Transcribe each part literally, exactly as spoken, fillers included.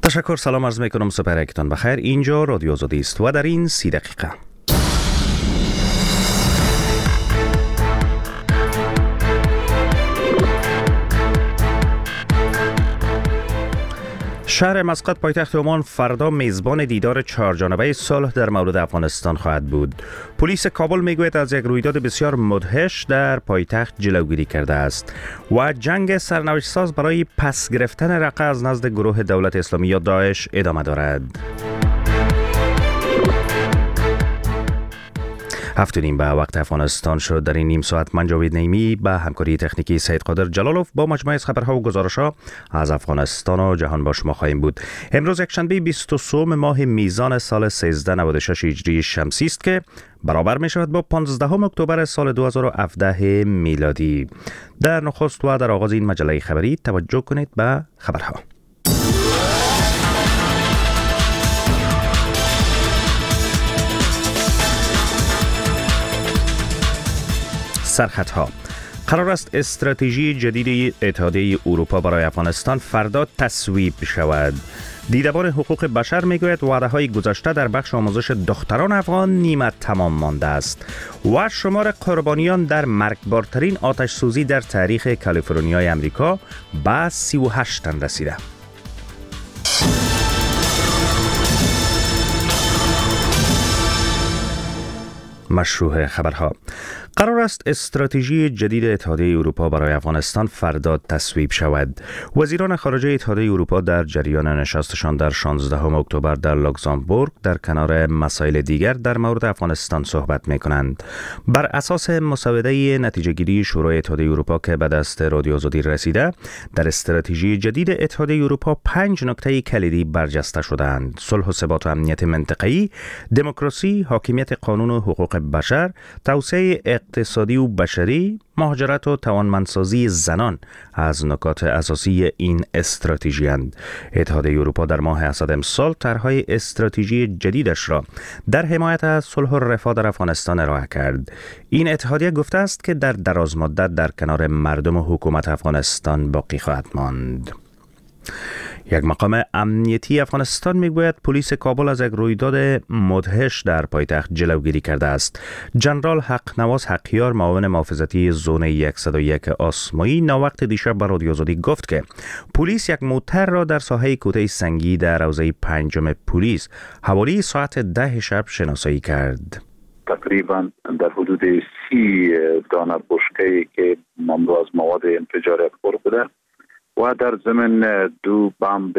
تشکر، سلام عرض میکنم، سپرکتان بخیر. اینجا رادیو آزادی است و در این سی دقیقه شهر مسقط پایتخت عمان فردا میزبان دیدار چهارجانبه صلح در مورد افغانستان خواهد بود. پلیس کابل میگوید از یک رویداد بسیار مدهش در پایتخت جلوگیری کرده است و جنگ سرنوشت ساز برای پس گرفتن رقه از نزد گروه دولت اسلامی یا داعش ادامه دارد. هفت و نیم به وقت افغانستان شد. در این نیم ساعت من جاوید نعیمی به همکاری تکنیکی سید قادر جلالوف با مجموعه از خبرها و گزارش‌ها از افغانستان و جهان با شما خواهیم بود. امروز یک شنبه بیست و سه ماه میزان سال سیزده نود و شش هجری شمسی است که برابر می شود با پانزدهم اکتبر سال دو هزار و هفده میلادی. در نخست و در آغاز این مجله خبری توجه کنید به خبرها. سرخطها: قرار است استراتژی جدید اتحادیه اروپا برای افغانستان فردا تصویب شود. دیدبان حقوق بشر میگوید وعده های گذشته در بخش آموزش دختران افغان نیمه تمام مانده است و شمار قربانیان در مرگبارترین آتش سوزی در تاریخ کالیفرنیای امریکا به سی و هشت تن رسیده. مشروع خبرها: قرار است استراتژی جدید اتحادیه اروپا برای افغانستان فردا تصویب شود. وزیران خارجه اتحادیه اروپا در جریان نشستشان در شانزدهم اکتبر در لوکزامبورگ در کنار مسائل دیگر در مورد افغانستان صحبت می کنند. بر اساس مسوده نتیجه گیری شورای اتحادیه اروپا که به دست رادیو آزادی رسیده، در استراتژی جدید اتحادیه اروپا پنج نکته کلیدی برجسته شدند: صلح و ثبات و امنیت منطقه‌ای، دموکراسی، حاکمیت قانون و حقوق بشر، توسعه اقتصادی و بشری، مهاجرت و توانمندسازی زنان از نکات اساسی این استراتژی اند. اتحادیه اروپا در ماه اسد امسال طرح‌های استراتژی جدیدش را در حمایت از صلح و رفاه در افغانستان ارائه کرد. این اتحادیه گفته است که در دراز مدت در کنار مردم و حکومت افغانستان باقی خواهد ماند. یک مقام امنیتی افغانستان میگوید پلیس کابل از یک رویداد مدهش در پایتخت جلوگیری کرده است. جنرال حقنواز حقیار، معاون محافظتی زون صد و یک آسمایی، ناوقت دیشب به رادیو آزادی گفت که پلیس یک موتر را در ساحه کوته سنگی در حوزه پنجم پلیس حوالی ساعت ده شب شناسایی کرد. تقریبا در حدود سی دانه بشکه‌ای که مملو از مواد انفجاری پر بوده و در ضمن دو بمب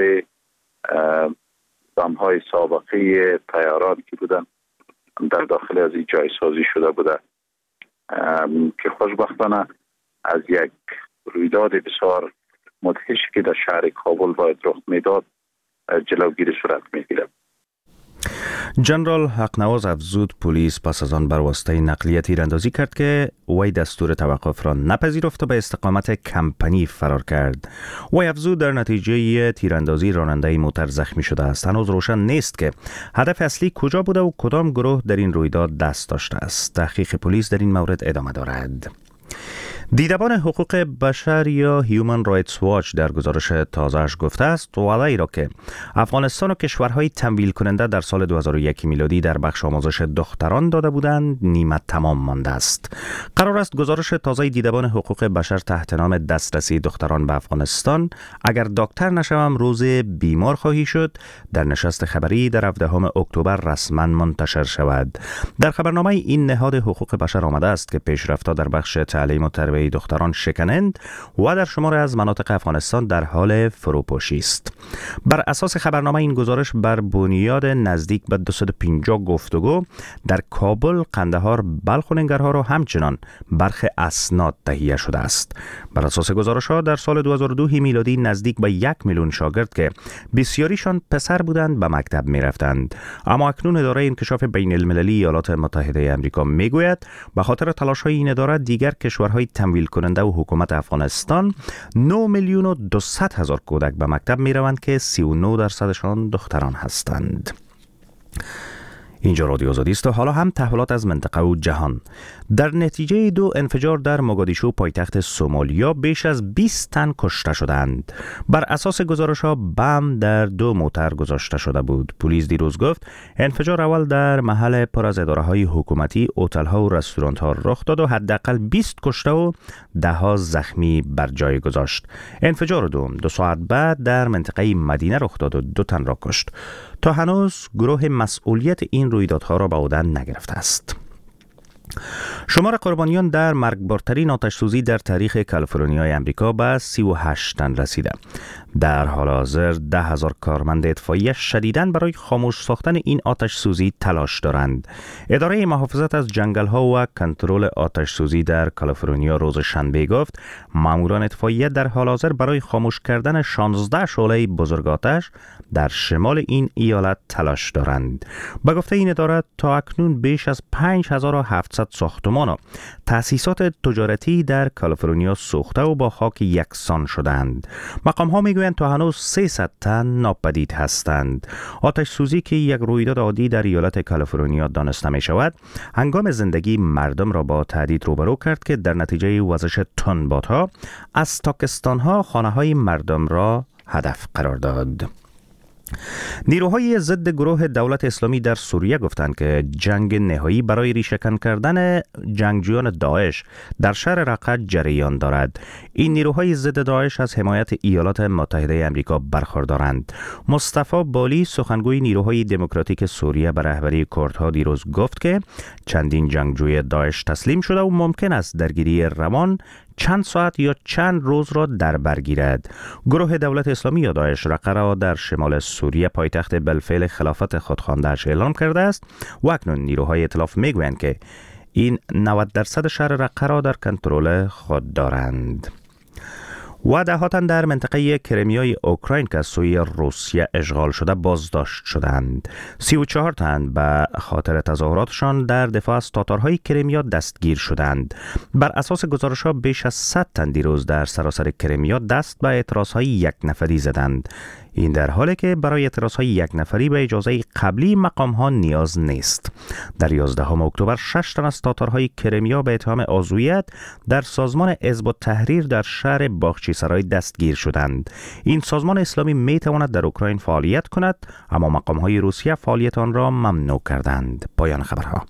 بمب های سابقه طیاران که بودن در داخل از این جای سازی شده بوده که خوشبختانه از یک رویداد بسیار مدهش که در شهر کابل باید رخ میداد جلوگیری صورت میگیرد. جنرال حقنواز افزود پلیس پس از آن بر واسطه نقلیه تیراندازی کرد که وی دستور توقف را نپذیرفت و به استقامت کمپنی فرار کرد. وی افزود در نتیجه تیراندازی راننده موتر زخمی شده است. هنوز روشن نیست که هدف اصلی کجا بوده و کدام گروه در این رویداد دست داشته است. تحقیق پلیس در این مورد ادامه دارد. دیدبان حقوق بشر یا هیومن رایتس واچ در گزارش تازه‌اش گفته است وعده‌ای را که افغانستان و کشورهای تمویل کننده در سال دو هزار و یک میلادی در بخش آموزش دختران داده بودند نیمه تمام مانده است. قرار است گزارش تازه دیدبان حقوق بشر تحت نام دسترسی دختران به افغانستان اگر دکتر نشوم روز بیمار خواهی شد در نشست خبری در هفدهم اکتبر رسما منتشر شود. در خبرنامه این نهاد حقوق بشر آمده است که پیشرفت‌ها در بخش تعلیم و تربیت دختران شکنند و در شمار از مناطق افغانستان در حال فروپاشی است. بر اساس خبرنامه این گزارش بر بنیاد نزدیک به دویست و پنجاه گفتگو در کابل، قندهار، بلخ و ننگرهار و همچنان برخی اسناد تهیه شده است. بر اساس گزارش‌ها در سال دو هزار و دو میلادی نزدیک به یک میلیون شاگرد که بسیاریشان پسر بودند به مکتب می‌رفتند. اما اکنون اداره انکشاف بین المللی ایالات متحده آمریکا میگوید به خاطر تلاش‌های این اداره دیگر کشورهای تمویل کننده و حکومت افغانستان نه میلیون و دویست هزار کودک به مکتب می روند که سی و نه درصدشان دختران هستند. اینجا رادیو آزادی است و حالا هم تحولات از منطقه و جهان. در نتیجه دو انفجار در موگادیشو پایتخت سومالیا بیش از بیست تن کشته شدند. بر اساس گزارش‌ها بم در دو موتر گذاشته شده بود. پلیس دیروز گفت انفجار اول در محل پر از اداره‌های حکومتی، هتل‌ها و رستوران‌ها رخ داد و حداقل بیست کشته و ده ها زخمی بر جای گذاشت. انفجار دوم دو ساعت بعد در منطقه مدینه رخ داد و دو تن را کشت. تا هنوز گروه مسئولیت این رویدادها را به عهده نگرفته است. شمار قربانیان در مرگبارترین آتش‌سوزی در تاریخ کالیفرنیای امریکا به سی و هشت تن رسیده. در حال حاضر ده هزار کارمند اطفائیه شدیداً برای خاموش ساختن این آتش‌سوزی تلاش دارند. اداره محافظت از جنگل‌ها و کنترل آتش‌سوزی در کالیفرنیا روز شنبه گفت ماموران اطفائیه در حال حاضر برای خاموش کردن شانزده شعله بزرگ آتش در شمال این ایالت تلاش دارند. به گفته این اداره تا اکنون بیش از پنج هزار و هفتصد ساختمان و تأسیسات تجارتی در کالیفرنیا سوخته و با خاک یکسان شدند. مقام ها میگویند تا هنوز سیصد تن ناپدید هستند. آتش سوزی که یک رویداد عادی در ایالت کالیفرنیا دانسته می شود، هنگام زندگی مردم را با تهدید روبرو کرد که در نتیجه وزش تندبادها از تاکستانها خانه های مردم را هدف قرار داد. نیروهای ضد گروه دولت اسلامی در سوریه گفتند که جنگ نهایی برای ریشه‌کن کردن جنگجویان داعش در شهر رقه جریان دارد. این نیروهای ضد داعش از حمایت ایالات متحده آمریکا برخوردارند. مصطفی بالی سخنگوی نیروهای دموکراتیک سوریه به رهبری کردها دیروز گفت که چندین جنگجوی داعش تسلیم شده و ممکن است درگیری روان چند ساعت یا چند روز را در بر گیرد. گروه دولت اسلامی یا داعش رقه را در شمال سوریه پایتخت بالفعل خلافت خود خوانده‌اش اعلام کرده است و اکنون نیروهای ائتلاف میگویند که این نود درصد شهر رقه را در کنترل خود دارند. و ده تن در منطقه کرمیای اوکراین که از سوی روسیه اشغال شده بازداشت شدند. سی و چهار تن به خاطر تظاهراتشان در دفاع از تاتارهای کرمیا دستگیر شدند. بر اساس گزارش‌ها بیش از صد تن دیروز در سراسر کرمیا دست به اعتراضهای یک نفری زدند. این در حالی که برای اعتراضهای یک نفری به اجازه قبلی مقام‌ها نیاز نیست. در یازدهم اکتبر شش تن از تاتارهای کرمیا به اتهام عضویت در سازمان حزب التحریر در شهر باغچی سرای دستگیر شدند. این سازمان اسلامی می تواند در اوکراین فعالیت کند، اما مقام‌های روسیه فعالیت آن را ممنوع کردند. پایان خبرها.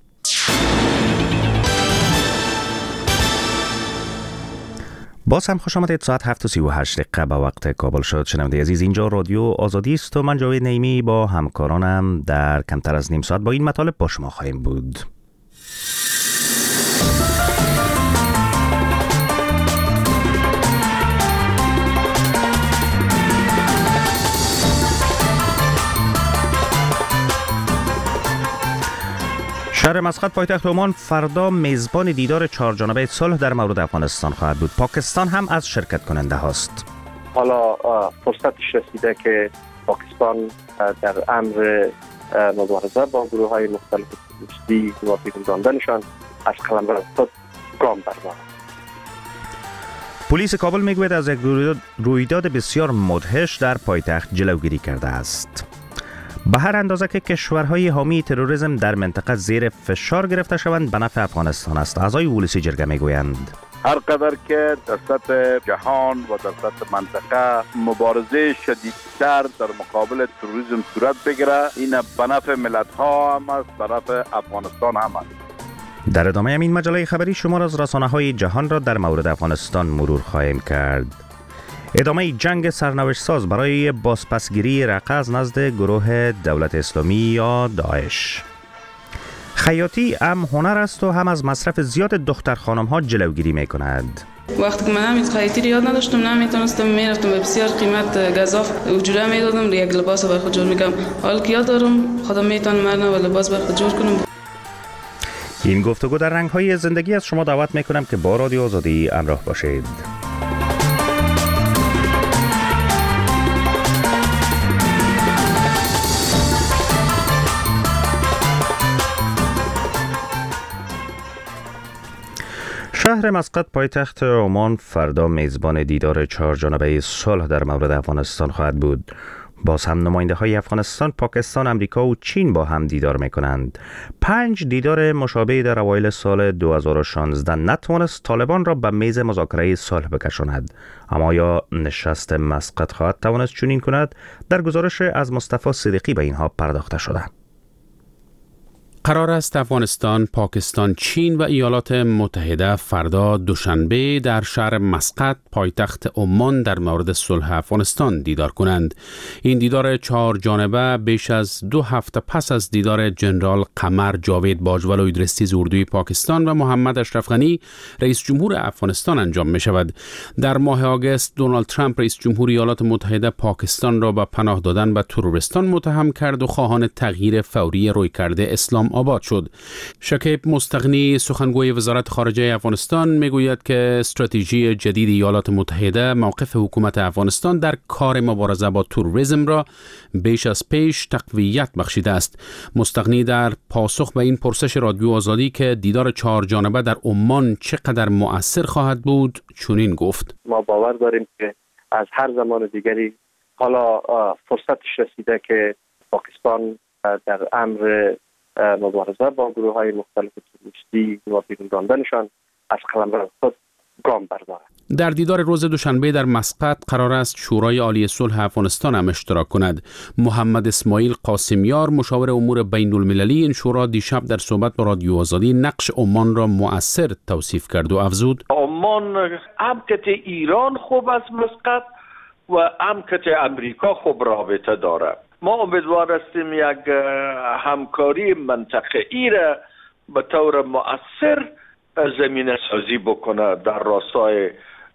باز هم خوش آمدید. ساعت هفت و سی و هشت دقیقه به وقت کابل شد. شنونده عزیز، اینجا رادیو آزادی است و من جاوید نعیمی با همکارانم در کمتر از نیم ساعت با این مطالب با شما خواهیم بود. شهر مسقط پایتخت عمان فردا میزبان دیدار چهارجانبه صلح در مورد افغانستان خواهد بود. پاکستان هم از شرکت کننده هاست. حالا فرصتش رسیده که پاکستان در امر مبارزه با گروه های مختلف دوستی و بیرون راندنشان از قلمرو خود گام بردارد. پلیس کابل میگوید از یک رویداد بسیار مدهش در پایتخت جلوگیری کرده است. به هر اندازه که کشورهای حامی تروریسم در منطقه زیر فشار گرفته شوند به نفع افغانستان است. اعضای ولسی جرگه میگویند هر قدر که در سطح جهان و در سطح منطقه مبارزه شدیدتر در مقابل تروریسم صورت بگیره، این به نفع ملت ها هم است، به نفع افغانستان هم است. در ادامه این مجله خبری شمار از رسانه های جهان را در مورد افغانستان مرور خواهیم کرد. ادامه جنگ سرنوشت ساز برای بازپسگیری رقه از نزد گروه دولت اسلامی یا داعش. خیاطی هم هنر است و هم از مصرف زیاد دختر خانم ها جلوگیری می کند. وقتی که من همیز خیاطی رو یاد نداشتم، نمیتونستم، میرفتم به بسیار قیمت گزاف اجاره میدادم، یک لباس بر خود جور میکنم. حالا که یاد دارم خودم میتونم مرنا و لباس بر خود جور کنم. این گفتگو در رنگ های زندگی از شما دعوت میکنم که با رادیو آزادی همراه باشید. شهر مسقط پایتخت عمان فردا میزبان دیدار چهارجانبه صلح در مورد افغانستان خواهد بود. باز هم نماینده های افغانستان، پاکستان، امریکا و چین با هم دیدار می کنند. پنج دیدار مشابه در اوایل سال دو هزار و شانزده نتوانست طالبان را به میز مذاکره صلح بکشاند. اما یا نشست مسقط خواهد توانست چنین کند؟ در گزارش از مصطفی صدیقی به اینها پرداخته شده. قرار است افغانستان، پاکستان، چین و ایالات متحده فردا دوشنبه در شهر مسقط پایتخت عمان در مورد صلح افغانستان دیدار کنند. این دیدار چهار جانبه بیش از دو هفته پس از دیدار جنرال قمر جاوید باجوال و ادریس زوردوی پاکستان و محمد اشرف غنی رئیس جمهور افغانستان انجام می شود. در ماه آگوست دونالد ترامپ رئیس جمهور ایالات متحده پاکستان را به پناه دادن به تروریستان متهم کرد و خواهان تغییر فوری رویکرد اسلام آباد شد. شکیب مستغنی سخنگوی وزارت خارجه افغانستان میگوید که استراتژی جدید ایالات متحده موقف حکومت افغانستان در کار مبارزه با تروریسم را بیش از پیش تقویت بخشیده است. مستغنی در پاسخ به این پرسش رادیو آزادی که دیدار چهار جانبه در عمان چقدر مؤثر خواهد بود چنین گفت: ما باور داریم که از هر زمان دیگری حالا فرصتش رسیده که پاکستان در امر مبارزه با گروه های مختلف تروریستی و بیرون راندنشان از قلمرو خود گام بردارد. در دیدار روز دوشنبه در مسقط قرار است شورای عالی صلح افغانستان هم اشتراک کند. محمد اسماعیل قاسمیار مشاور امور بین المللی این شورا دیشب در صحبت با رادیو آزادی نقش عمان را مؤثر توصیف کرد و افزود: عمان امکت ایران خوب از مسقط و امکت امریکا خوب رابطه داره. ما امیدوار هستیم یک همکاری منطقه‌ای را به طور مؤثر زمینه سازی بکنه در راستای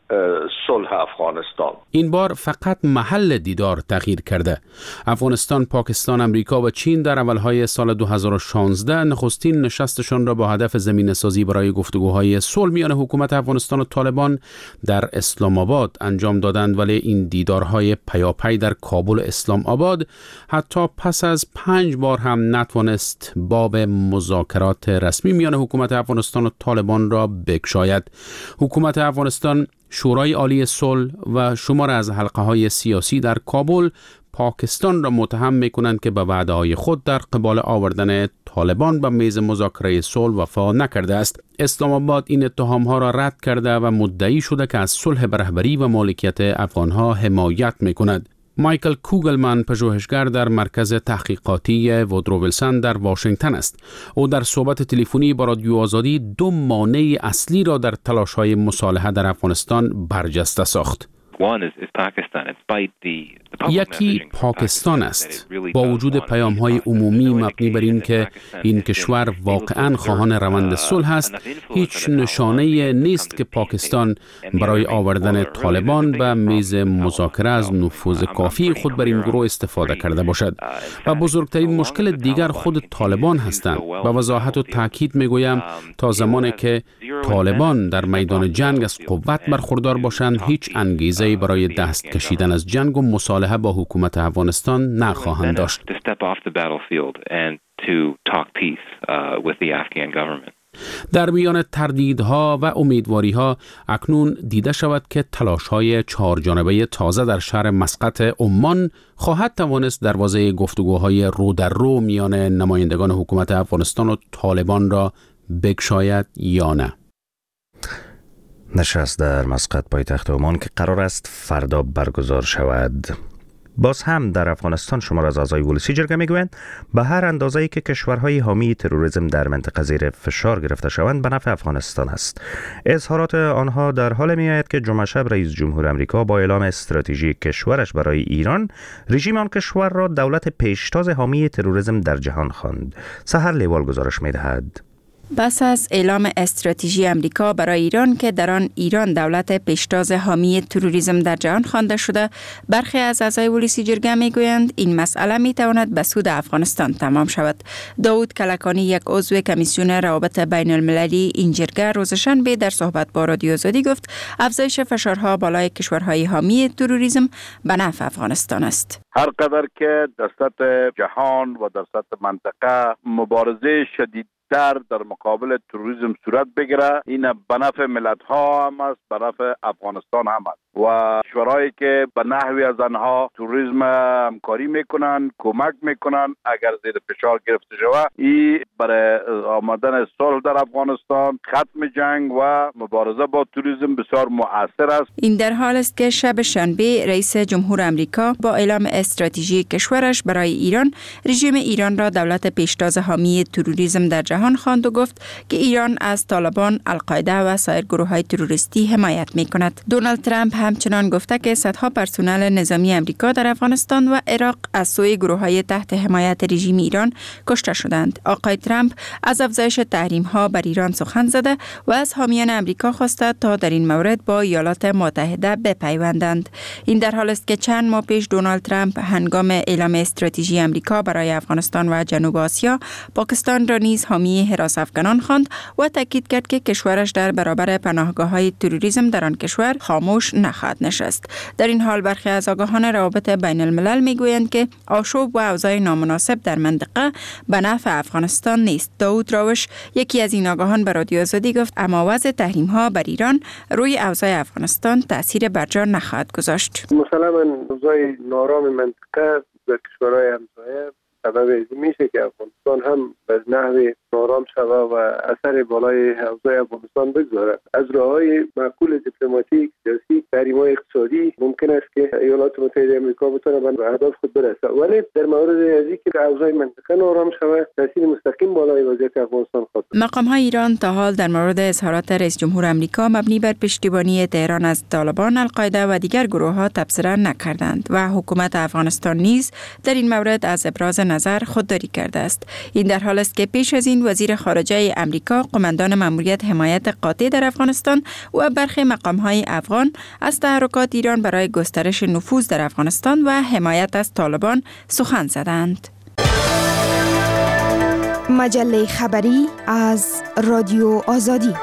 صلح افغانستان. این بار فقط محل دیدار تغییر کرده. افغانستان، پاکستان، امریکا و چین در اولهای سال دو هزار و شانزده نخستین نشستشان را با هدف زمینه سازی برای گفتگوهای صلح میان حکومت افغانستان و طالبان در اسلام آباد انجام دادند، ولی این دیدارهای پیاپی در کابل و اسلام آباد حتی پس از پنج بار هم نتوانست باب مذاکرات رسمی میان حکومت افغانستان و طالبان را بگشاید. حکومت افغانستان، شورای عالی صلح و شمار از حلقه‌های سیاسی در کابل پاکستان را متهم می‌کنند که به وعده‌های خود در قبال آوردن طالبان به میز مذاکره صلح وفا نکرده است. اسلام آباد این اتهام‌ها را رد کرده و مدعی شده که از صلح به رهبری و مالکیت افغان‌ها حمایت می‌کند. مایکل کوگلمن پژوهشگر در مرکز تحقیقاتی وودرو ویلسون در واشنگتن است. او در صحبت تلفنی با رادیو آزادی دو مانع اصلی را در تلاش‌های مصالحه در افغانستان برجسته ساخت. یکی پاکستان است. با وجود پیام‌های عمومی مبنی بر این که این کشور واقعاً خواهان روند صلح است، هیچ نشانه‌ای نیست که پاکستان برای آوردن طالبان به میز مذاکره از نفوذ کافی خود بر این گروه استفاده کرده باشد. و بزرگترین مشکل دیگر خود طالبان هستند. با وضاحت و تاکید میگویم تا زمانی که طالبان در میدان جنگ از قوت برخوردار باشند، هیچ انگیزه‌ای برای دست کشیدن از جنگ و مصالحه با حکومت افغانستان نخواهند داشت. در میان تردیدها و امیدواری‌ها اکنون دیده شود که تلاش‌های چهار جانبه تازه در شهر مسقط عمان خواهد توانست دروازه گفتگوهای رو در رو میان نمایندگان حکومت افغانستان و طالبان را بگشاید یا نه. نشست در مسقط پایتخت عمان که قرار است فردا برگزار شود. باز هم در افغانستان شمار از اعضای ولسی جرگه میگویند به هر اندازه‌ای که کشورهای حامی تروریسم در منطقه زیر فشار گرفته شوند به نفع افغانستان است. اظهارات آنها در حال میآید که جمعه شب رئیس جمهور آمریکا با اعلام استراتژی کشورش برای ایران، رژیم آن کشور را دولت پیشتاز حامی تروریسم در جهان خواند. سحر لیوال گزارش می‌دهد. پس از اعلام استراتژی امریکا برای ایران که در آن ایران دولت پیشتاز حامی تروریسم در جهان خوانده شده، برخی از اعضای ولسی جرگه میگویند این مسئله میتواند به سود افغانستان تمام شود. داود کلکانی، یک عضو کمیسیون روابط بین المللی این جرگه، روز شنبه در صحبت با رادیو آزادی گفت افزایش فشارها بالای کشورهای حامی تروریسم به نفع افغانستان است. هر قدر که در سطح جهان و در سطح منطقه مبارزه شدید در در مقابل تروریسم صورت بگیره، این به نفع ملت ها هم است، به نفع افغانستان هم است. و کشورهایی که به نحوی از آنها توریسم همکاری میکنن، کمک میکنن اگر زیر فشار گرفته شود، این برای آمدن صلح در افغانستان، ختم جنگ و مبارزه با توریسم بسیار مؤثر است. این در حال است که شب شنبه رئیس جمهور آمریکا با اعلام استراتژی کشورش برای ایران، رژیم ایران را دولت پیشتاز حامی تروریسم در جهان خواند و گفت که ایران از طالبان، القاعده و سایر گروه‌های تروریستی حمایت می‌کند. دونالد ترامپ همچنان گفته که صدها پرسنل نظامی آمریکا در افغانستان و عراق از سوی گروه‌های تحت حمایت رژیم ایران کشته شدند. آقای ترامپ از افزایش تحریم‌ها بر ایران سخن زده و از حامیان آمریکا خواسته تا در این مورد با ایالات متحده بپیوندند. این در حال است که چند ماه پیش دونالد ترامپ هنگام اعلام استراتژی آمریکا برای افغانستان و جنوب آسیا، پاکستان را نیز حامی حراس افغانان خواند و تاکید کرد که کشورش در برابر پناهگاه‌های تروریسم در آن کشور خاموش نخواهد نشست. در این حال برخی از آگاهان روابط بین الملل میگویند که آشوب و اوضاع نامناسب در منطقه به نفع افغانستان نیست. داود راوش، یکی از این آگاهان، به رادیو آزادی گفت اما وضع تحریم‌ها بر ایران روی اوضاع افغانستان تأثیر برجا نخواهد گذاشت. مثلا اوضاع نارام منطقه در کشورهای همسایه سبب میشه که افغانستان هم به نحو نارام شود و اثر بالای اوضاع افغانستان بگذارد. از راههای معقول دیپلماتیک، سیاسی، تحریم‌های اقتصادی ممکن است که ایالات متحده آمریکا بتونه به اهداف خود برسه، ولی در مورد از اینکه اوضاع منطقه نارام شود تاثیر مستقیم بالای وضعیت افغانستان خواهد. مقام‌های ایران تا حال در مورد اظهارات رئیس جمهور آمریکا مبنی بر پشتیبانی تهران از طالبان، القاعده و دیگر گروه‌ها تبصره نکردند و حکومت افغانستان نیز در این مورد از ابراز نظر خودداری کرده است. این در حال است که پیش از این وزیر خارجه آمریکا، قماندان ماموریت حمایت قاطع در افغانستان و برخی مقام‌های افغان از تحرکات ایران برای گسترش نفوذ در افغانستان و حمایت از طالبان سخن زدند. مجله خبری از رادیو آزادی.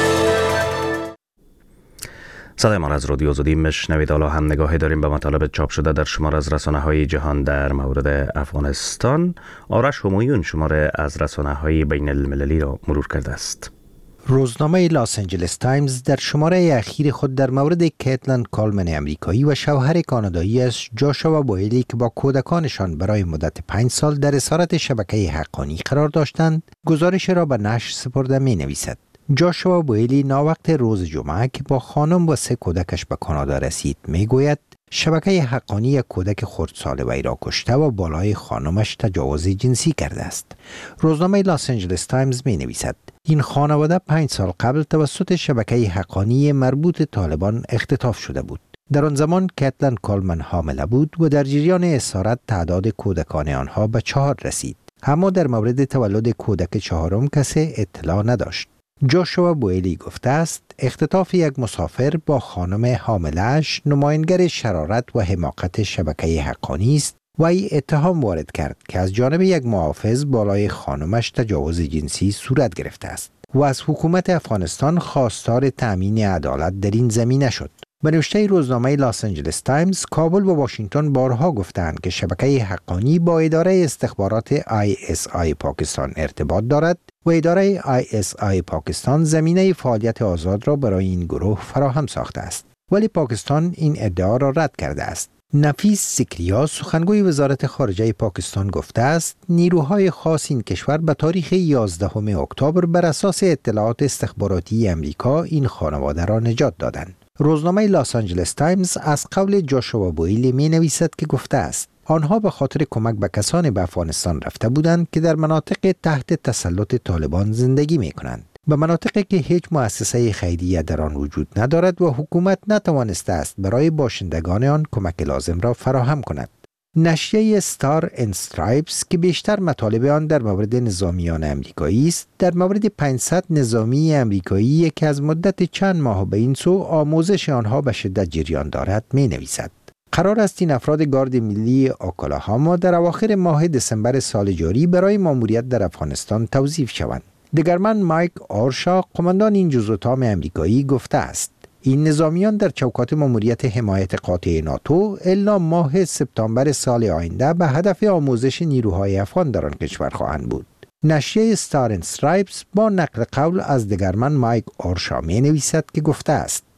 صدای ما از رادیو آزادی میشنوید. حالا هم نگاهی داریم به مطالب چاپ شده در شمار از رسانه‌های جهان در مورد افغانستان. آرش همایون شماره از رسانه‌های بین المللی را مرور کرده است. روزنامه لاس آنجلس تایمز در شماره اخیر خود در مورد کیتلین کالمن امریکایی و شوهر کانادایی‌اش جاشوا بوئلی که با کودکانشان برای مدت پنج سال در اسارت شبکه حقانی قرار داشتند، گزارش را به نشر سپرده می‌نویسد. جاشوا بوئلی ناوقت روز جمعه که با خانم و سه کودکش به کانادا رسید میگوید شبکه حقانی کودک خردسال وی را کشته و بالای خانمش تجاوز جنسی کرده است. روزنامه لاس آنجلس تایمز می نویسد این خانواده پنج سال قبل توسط شبکه حقانی مربوط طالبان اختطاف شده بود. در آن زمان کیتلین کالمن حامله بود و در جریان اسارت تعداد کودکان آنها به چهار رسید، اما در مورد تولد کودک چهارم کسی اطلاع نداشت. جاشوا بوئلی گفته است اختطاف یک مسافر با خانم حامله‌اش نمایانگر شرارت و حماقت شبکه حقانی است و ای اتهام وارد کرد که از جانب یک محافظ بالای خانمش تجاوز جنسی صورت گرفته است و از حکومت افغانستان خواستار تأمین عدالت در این زمینه شد. به نوشته روزنامه لاس آنجلس تایمز، کابل و واشنگتن بارها گفتند که شبکه حقانی با اداره استخبارات آی اس آی پاکستان ارتباط دارد و اداره آی اس آی پاکستان زمینه فعالیت آزاد را برای این گروه فراهم ساخته است، ولی پاکستان این ادعا را رد کرده است. نفیس سکریا، سخنگوی وزارت خارجه پاکستان، گفته است نیروهای خاص این کشور به تاریخ یازدهم اکتبر بر اساس اطلاعات استخباراتی امریکا این خانواده را نجات دادند. روزنامه لاس آنجلس تایمز از قول جاشوا بوئلی می نویسد که گفته است آنها به خاطر کمک به کسانی به افغانستان رفته بودند که در مناطق تحت تسلط طالبان زندگی می کنند، به مناطقی که هیچ مؤسسه خیریه در آن وجود ندارد و حکومت نتوانسته است برای باشندگان آن کمک لازم را فراهم کند. نشریه ستار اند استرایپس که بیشتر مطالب آن در مورد نظامیان امریکایی است، در مورد پانصد نظامی امریکایی که از مدت چند ماه به این سو آموزش آنها به شدت جریان دارد می نویسد. قرار است این افراد گارد ملی اوکلاهاما در اواخر ماه دسامبر سال جاری برای ماموریت در افغانستان توظیف شوند. دگرمن مایک آرشا، قماندان این جزء تام امریکایی، گفته است این نظامیان در چوکات ماموریت حمایت قاطع ناتو الا ماه سپتامبر سال آینده به هدف آموزش نیروهای افغان در آن کشور خواهند بود. نشریه ستار اند استرایپس با نقل قول از دگرمن مایک آرشا می نویسد که گفته است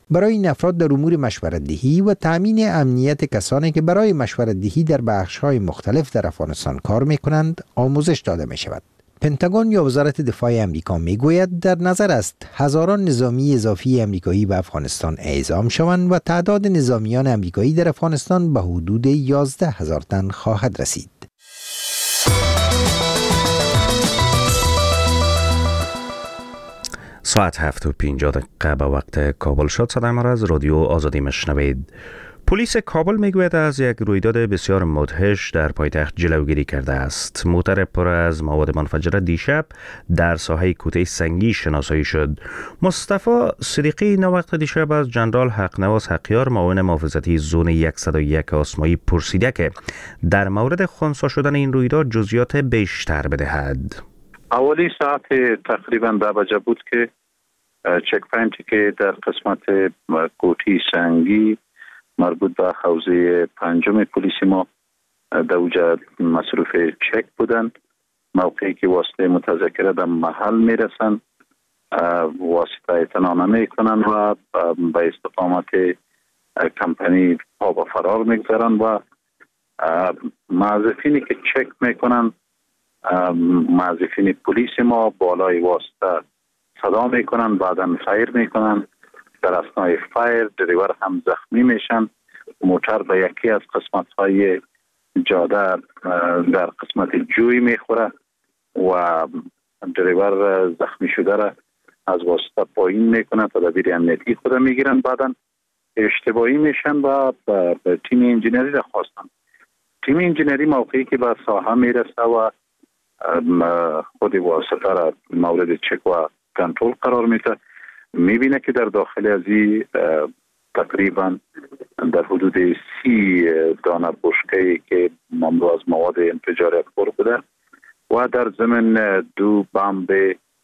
برای این افراد در امور مشورت دهی و تأمین امنیت کسانی که برای مشورت دهی در بخش‌های مختلف در افغانستان کار می‌کنند آموزش داده می‌شود. پنتاگون یا وزارت دفاع امریکا میگوید در نظر است هزاران نظامی اضافی امریکایی به افغانستان اعزام شوند و تعداد نظامیان امریکایی در افغانستان به حدود یازده هزار تن خواهد رسید. ساعت هفت و پنجاه دقیقه به وقت کابل شد. صدای ما را از رادیو آزادی میشنوید. پلیس کابل میگوید از یک رویداد بسیار مدهش در پایتخت جلوگیری کرده است. موتر پر از مواد منفجره دیشب در ساحه کوته سنگی شناسایی شد. مصطفی صدیقی نوقت دیشب از جنرال حقنواس حقیار معاون محافظتی زون صد و یک آسمایی پرسیده که در مورد خنثی شدن این رویداد جزئیات بیشتر بدهد. اولی ساعت تقریبا ده بجه بود که چک پوینتی که در قسمت کوته سنگی مربوط به حوزه پنجم پلیس ما در اوجه مصروف چک بودند. موقعی که واسطه متذکره در محل میرسند واسطه اعتنا نمیکنند و به استقامت کمپانی پا به فرار میگذارند و موظفینی که چک میکنند موظفین پلیس ما بالای واسطه صدا میکنند، بعدا فایر میکنند. در اثنای فایر دریور هم زخمی میشن. موتر به یکی از قسمت های جاده در قسمت جوی میخوره و دریور زخمی شده را از واسطه پایین میکنن، تدابیر امنیتی خود میگیرن، بعدا اشتباهی میشن و به تیم انجینری را خواستن. تیم انجینری موقعی که به ساحه میرسه و خود واسطه را مورد چک و کنترل قرار میده، میبینه که در داخل از این تقریبا در حدود سی دانه بشکه‌ای که مملو از مواد انفجاری پر بوده و در ضمن دو بمب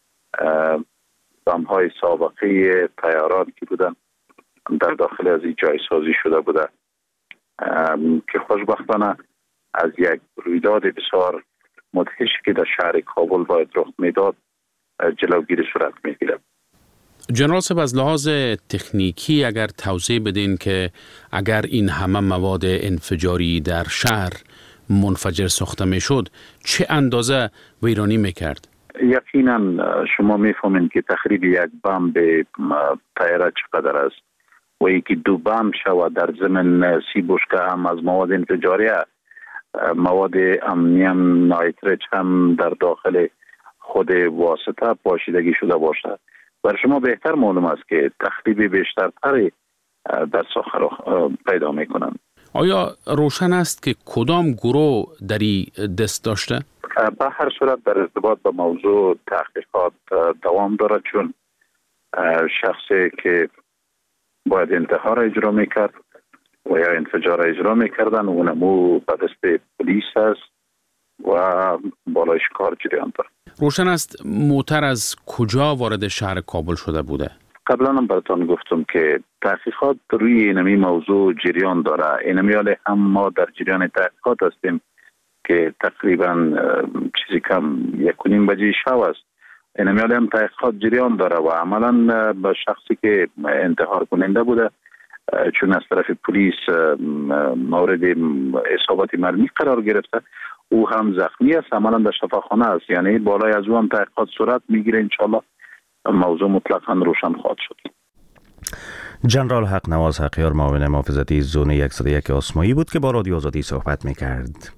بمب های سابقه طیارات که بودن در داخل از این جای سازی شده بوده که خوشبختانه از یک رویداد بسیار مدهش که در شهر کابل باید رخ میداد جلوگیری صورت میگیره. جنرال صاحب، از لحاظ تکنیکی اگر توضیح بدین که اگر این همه مواد انفجاری در شهر منفجر ساخته میشد چه اندازه ویرانی میکرد؟ یقینا شما میفهمین که تخریب یک بمب طیاره چقدر است و یکی دو بمب شود در ضمن سی بشکه هم از مواد انفجاری، مواد امنیم نایتریج هم در داخل خود واسطه پاشیدگی شده باشد. برای شما بهتر معلوم است که تخریب بیشتر تری در ساخه پیدا میکنن. آیا روشن است که کدام گروه در این دست داشته؟ به هر صورت در ارتباط با موضوع تحقیقات دوام دارد، چون شخصی که باید انتحار اجرا میکرد و یا انفجار اجرا میکردن اونمو به دست پلیس است و بالایش کار جریان دارد. روشن است موتر از کجا وارد شهر کابل شده بوده؟ قبلا هم براتان گفتم که تحقیقات روی اینمی موضوع جریان داره. اینمی حاله هم ما در جریان تحقیقات هستیم که تقریبا چیزی کم یک و نیم بجه شب است. اینمی حاله هم تحقیقات جریان داره و عملا به شخصی که انتحار کننده بوده چون از طرف پلیس مورد اصابت مرمی قرار گرفته، او هم زخمی است، عملا در شفاخانه است. یعنی بالای از او هم تحقیقات صورت میگیره. انشالله موضوع مطلقاً روشن خواهد شد. جنرال حقنواس حقیار معاون محافظتی زون صد و یک آسمایی بود که با رادیو آزادی صحبت میکرد.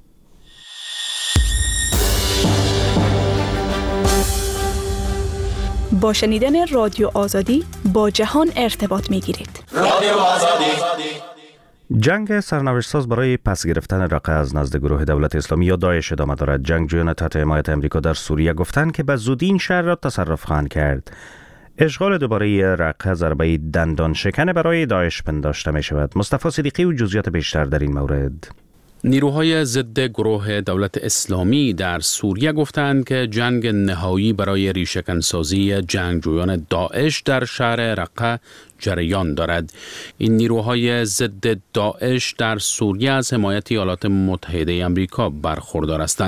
با شنیدن رادیو آزادی با جهان ارتباط میگیرید. رادیو آزادی. جنگ سرنوشت‌ساز برای پس گرفتن رقه از نزد گروه دولت اسلامی یا داعش ادامه دارد. جنگجویان تحت حمایت امریکا در سوریه گفتند که به زودی این شهر را تصرف خواهند کرد. اشغال دوباره رقه ضربه دندان شکنه برای داعش پنداشته می شود. مصطفی صدیقی و جزئیات بیشتر در این مورد. نیروهای ضد گروه دولت اسلامی در سوریه گفتند که جنگ نهایی برای ریشه‌کنسازی جنگجویان داعش در شهر رقه جریان دارد. این نیروهای ضد داعش در سوریه از حمایت ایالات متحده آمریکا برخوردار هستند.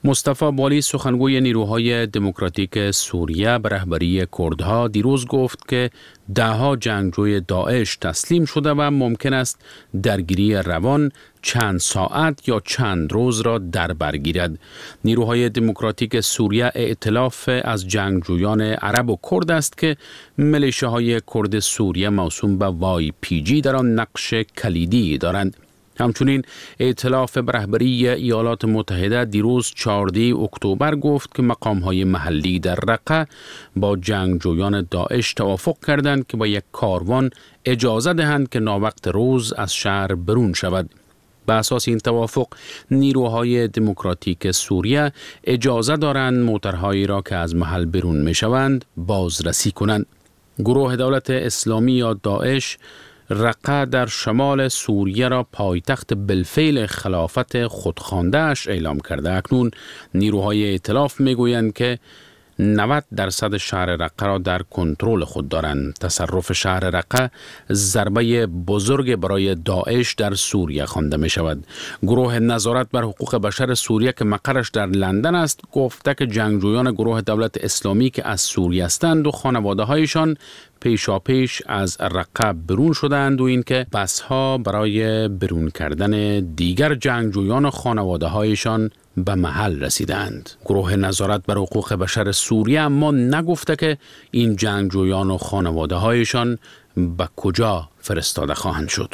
مصطفی بالی سخنگوی نیروهای دموکراتیک سوریه به رهبری کردها دیروز گفت که دهها جنگجوی داعش تسلیم شده و ممکن است درگیری روان چند ساعت یا چند روز را در بر گیرد. نیروهای دموکراتیک سوریه ائتلاف از جنگجویان عرب و کرد است که میلیشیاهای کرد سوریه موسوم به وای پی جی در آن نقش کلیدی دارند. همچنین ائتلاف به رهبری ایالات متحده دیروز چهاردهم اکتبر گفت که مقام‌های محلی در رقه با جنگجویان داعش توافق کردند که با یک کاروان اجازه دهند که ناوقت روز از شهر برون شود. به اساس این توافق نیروهای دموکراتیک سوریه اجازه دارند موترهایی را که از محل برون می شوند بازرسی کنند. گروه دولت اسلامی یا داعش رقه در شمال سوریه را پایتخت بالفعل خلافت خودخوانده‌اش اعلام کرده. اکنون نیروهای ائتلاف میگویند که نود درصد شهر رقه را در کنترل خود دارند. تصرف شهر رقه ضربه بزرگ برای داعش در سوریه خوانده می شود. گروه نظارت بر حقوق بشر سوریه که مقرش در لندن است گفته که جنگجویان گروه دولت اسلامی که از سوریه هستند و خانواده هایشان پیشاپیش از رقه برون شدند و اینکه بسها برای برون کردن دیگر جنگجویان و خانواده هایشان به محل رسیدند. گروه نظارت بر حقوق بشر سوریه اما نگفته که این جنگجویان و خانواده هایشان به کجا فرستاده خواهند شد.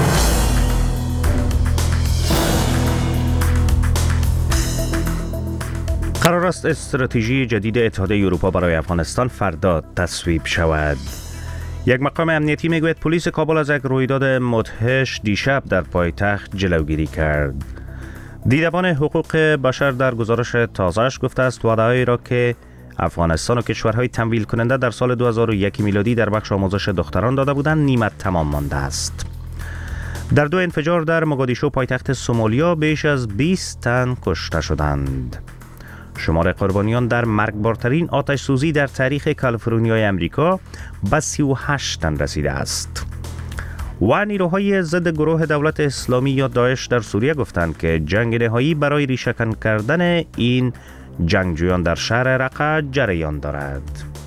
قرار است استراتژی جدید اتحادیه اروپا برای افغانستان فردا تصویب شود. یک مقام امنیتی میگوید پلیس کابل از یک رویداد مدهش دیشب در پایتخت جلوگیری کرد. دیدبان حقوق بشر در گزارش تازه‌اش گفته است وعده‌هایی را که افغانستان و کشورهای تمویل کننده در سال دو هزار و یک میلادی در بخش آموزش دختران داده بودند نیمت تمام مانده است. در دو انفجار در موگادیشو پایتخت سومالیا بیش از بیست تن کشته شدند. شمار قربانیان در مرگبارترین آتش سوزی در تاریخ کالیفرنیای امریکا به سی و هشت تن رسیده است. و نیروهای ضد گروه دولت اسلامی یا داعش در سوریه گفتند که جنگ نهایی برای ریشه‌کن کردن این جنگجویان در شهر رقه جریان دارد.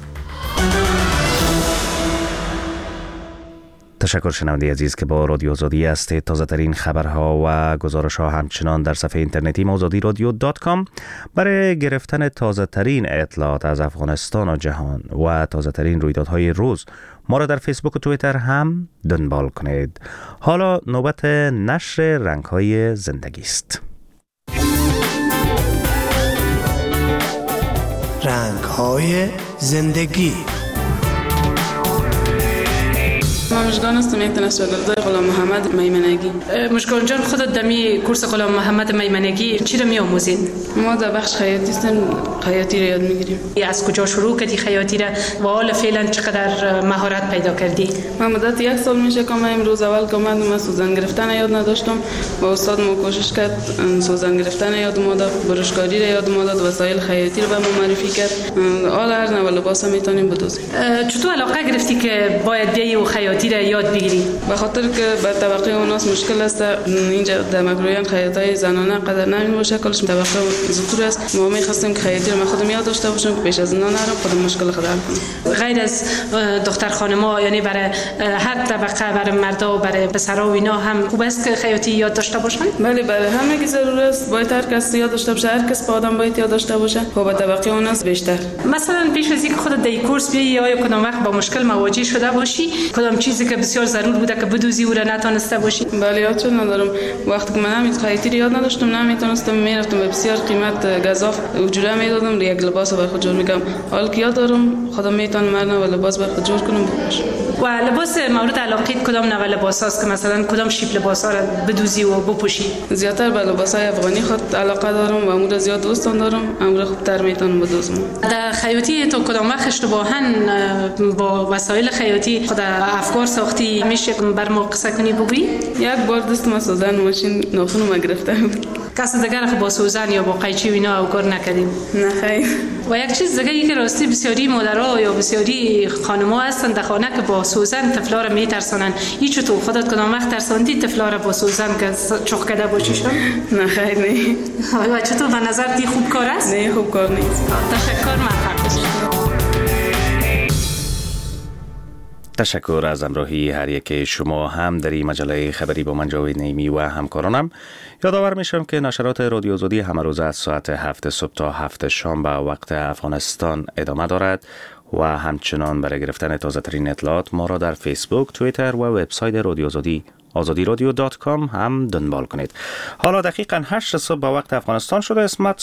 تشکر شنونده عزیز که با رادیو آزادی هستید. تازه ترین خبرها و گزارش ها همچنان در صفحه اینترنتی آزادی رادیو دات کام. برای گرفتن تازه ترین اطلاعات از افغانستان و جهان و تازه ترین رویدادهای روز ما را در فیسبوک و توییتر هم دنبال کنید. حالا نوبت نشر رنگ‌های زندگی است. رنگ‌های زندگی. من مشکان هستم یک تنش‌گردار غلام محمد میمنگی. مشکان جان خودت دمی کورس غلام محمد میمنگی چی رو می‌آموزین؟ ما در بخش خیاطی هستیم، خیاطی رو یاد می‌گیریم. از کجا شروع کردی خیاطی را و حالا فعلا چقدر مهارت پیدا کردی؟ من مدت یک سال میشه که من امروز اول که اومدم من سوزن گرفتن یاد نداشتم و استاد ما کوشش کرد سوزن گرفتن یاد ما داد، برشکاری رو یاد ما داد، وسایل خیاطی رو به ما معرفی کرد. حالا هر نوع لباس هم میتونیم بدوزیم. چطور علاقه گرفتی که باید بیای و خیاطی را یاد بگیری؟ به خاطر که به طبقه اوناس مشکل است. اینجا در مگرویان خیاطای زنانه قدر نمی باشه، کلش طبقه زوتور است. ما می‌خواستیم که خیاطی رو خودم یاد داشته باشم، پیش از اینا نرم خودم مشکل خود حل کنم. غیر از دختر خانم‌ها، یعنی برای هر طبقه، برای مردا و برای پسرا و اینا هم خوب است که خیاطی یاد داشته باشن؟ بله، برای همه کی ضرور است. باید هر کس یاد داشته باشه، هر کس با آدم باید یاد داشته باشه. خب طبقه اوناس بیشتر. مثلا پیش از اینکه خودت در کورس بیای یا کدام وقت با مشکل مواجه شده باشی، کدام چیزی که بسیار ضرور بوده که بدوزی و را نتونسته باشی؟ بله، یاد چون ندارم. وقتی که من همین خیاطی رو یاد نداشتم، نمیتونستم، میرفتم به بسیار قیمت گزاف اجاره میدادم، یک لباس برای خود جور میکنم. حالا که یاد دارم خودم میتونم مرنا و لباس برای خود جور کنم بپوشم. و لباس مورد علاقه کدام نوع لباس هست که مثلا کدام شیپ لباس ها را بدوزی و بپوشی؟ زیادتر به لباس های افغانی خود علاقه دارم و امور زیاد دوستان دارم، امور خوبتر میتونم بدوزم. در خیاطی تو کدام وقت اشتباهاً با وسایل خیاطی خود افکار ساختی؟ میشه بر ما قصه کنی بگویی؟ یک بار دست ما سوزن ماشین ناخن ما گرفته بود. کس دیگر با سوزن یا با قیچی و اینا او کار نکردیم؟ نه خیر. و یک چیز دیگه ای که راستی بسیاری مادرها یا بسیاری خانم‌ها هستن در خانه که با سوزن طفلا را میترسونن. هیچ تو خودت کدام وقت ترساندی طفلا را با سوزن که چخ کرده باشیشون؟ نه خیر نه. و چطور به نظر دی خوب کار است؟ نه خوب کار نیست. تشکر موفق تشکر از همراهی هر یک شما هم در این مجله خبری با من جاوید نعیمی و همکارانم. یادآور میشم که نشرات رادیو آزادی همه روز از ساعت هفت صبح تا هفت شام به وقت افغانستان ادامه دارد و همچنان برای گرفتن تازه ترین اطلاعات ما را در فیسبوک، توییتر و وبسایت رادیو آزادی آزادی رادیو دات کام هم دنبال کنید. حالا دقیقاً هشت صبح به وقت افغانستان شده. اسمت